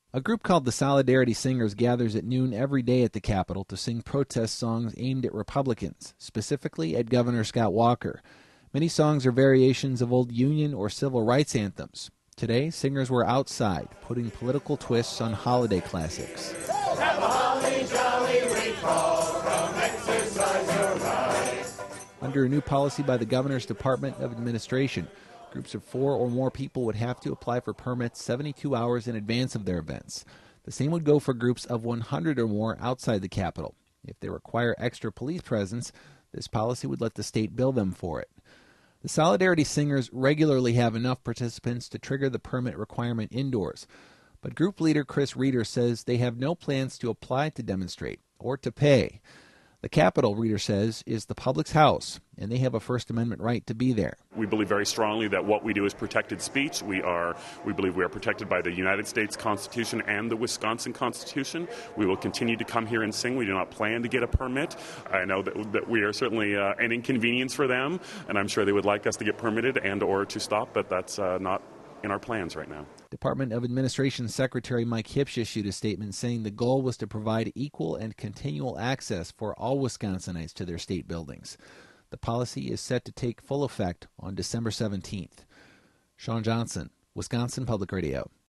A group called the Solidarity Singers gathers at noon every day at the Capitol to sing protest songs aimed at Republicans, specifically at Governor Scott Walker. Many songs are variations of old Union or civil rights anthems. Today, singers were outside, putting political twists on holiday classics. Have a holly jolly recall from exercise your right. Under a new policy by the Governor's Department of Administration, groups of 4 or more people would have to apply for permits 72 hours in advance of their events. The same would go for groups of 100 or more outside the Capitol. If they require extra police presence, this policy would let the state bill them for it. The Solidarity Singers regularly have enough participants to trigger the permit requirement indoors, but group leader Chris Reeder says they have no plans to apply to demonstrate or to pay. The Capitol, Reeder says, is the public's house, and they have a First Amendment right to be there. We believe very strongly that what we do is protected speech. We believe we are protected by the United States Constitution and the Wisconsin Constitution. We will continue to come here and sing. We do not plan to get a permit. I know that we are certainly an inconvenience for them, and I'm sure they would like us to get permitted and or to stop, but that's not in our plans right now. Department of Administration Secretary Mike Hipsch issued a statement saying the goal was to provide equal and continual access for all Wisconsinites to their state buildings. The policy is set to take full effect on December 17th. Sean Johnson, Wisconsin Public Radio.